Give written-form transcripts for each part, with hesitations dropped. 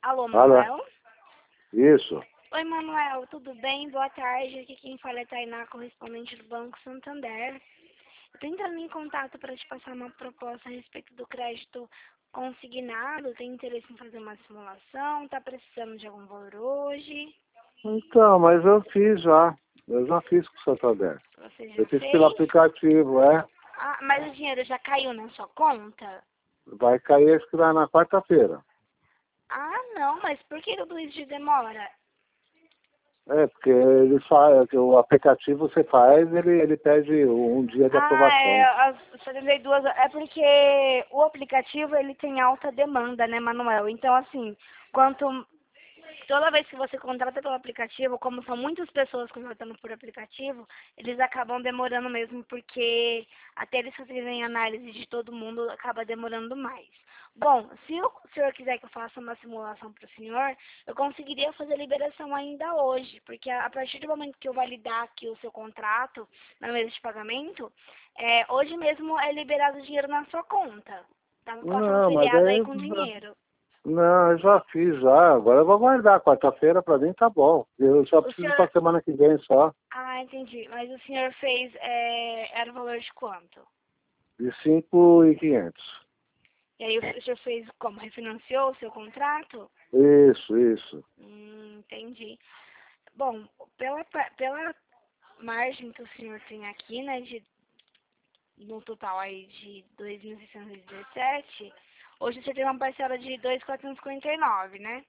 Alô, Alô? Manuel? Isso. Oi, Manuel, tudo bem? Boa tarde. Aqui quem fala é Tainá, correspondente do Banco Santander. Eu tô entrando em contato para te passar uma proposta a respeito do crédito consignado. Tem interesse em fazer uma simulação? Tá precisando de algum valor hoje? Então, mas eu fiz já. Eu já fiz com o Santander. Você já Eu fiz pelo fez? aplicativo, é. Ah, mas o dinheiro já caiu na sua conta? Vai cair, acho que vai na quarta-feira. Ah, não, mas por que tudo isso de demora? É, porque ele faz, o aplicativo você faz, ele pede um dia de Ah, aprovação. as 72 é porque o aplicativo ele tem alta demanda, né, Manuel? Então, assim, quanto toda vez que você contrata pelo aplicativo, como são muitas pessoas contratando por aplicativo, eles acabam demorando mesmo, porque até eles fazerem análise de todo mundo, acaba demorando mais. Bom, se o senhor quiser que eu faça uma simulação para o senhor, eu conseguiria fazer a liberação ainda hoje, porque a partir do momento que eu validar aqui o seu contrato na mesa de pagamento, hoje mesmo é liberado o dinheiro na sua conta. Tá passando Não, mas feriado aí aí... com dinheiro. Não, eu já fiz já. Agora eu vou aguardar. Quarta-feira pra mim tá bom. Eu só O preciso senhor pra semana que vem só. Ah, entendi. Mas o senhor fez, era o valor de quanto? De 5.500. E aí o senhor fez como? Refinanciou o seu contrato? Isso. Entendi. Bom, pela margem que o senhor tem aqui, né, no total aí de 2.617, hoje o senhor tem uma parcela de 2.459, né?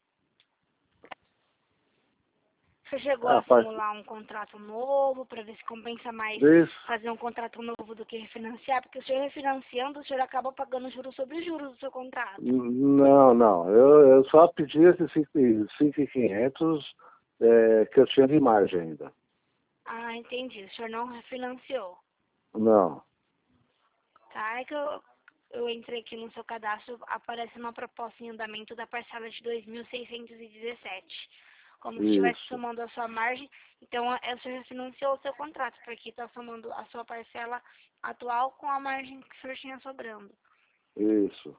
Você chegou Ah, a simular um contrato novo para ver se compensa mais isso. fazer um contrato novo do que refinanciar? Porque o senhor refinanciando, o senhor acaba pagando juros sobre juros do seu contrato. Não. Eu só pedi esses 5.500 que eu tinha de margem ainda. Ah, entendi. O senhor não refinanciou. Não. Tá, é que eu entrei aqui no seu cadastro, aparece uma proposta em andamento da parcela de 2.617. Como se estivesse Isso. somando a sua margem, então o senhor refinanciou o seu contrato, porque está somando a sua parcela atual com a margem que o senhor tinha sobrando. Isso.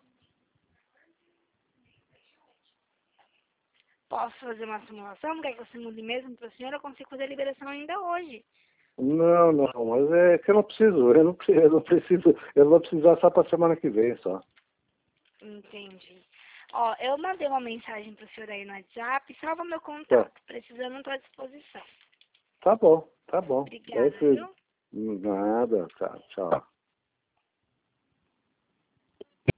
Posso fazer uma simulação? Quer que eu simule mesmo para o senhor? Eu consigo fazer a liberação ainda hoje. Não, mas é que eu não preciso. Eu vou precisar só pra semana que vem só. Entendi. Ó, eu mandei uma mensagem para o senhor aí no WhatsApp, salva meu Tá, contato. Precisando, estou à disposição. tá bom. É Obrigada, que... viu? Nada, tá, tchau.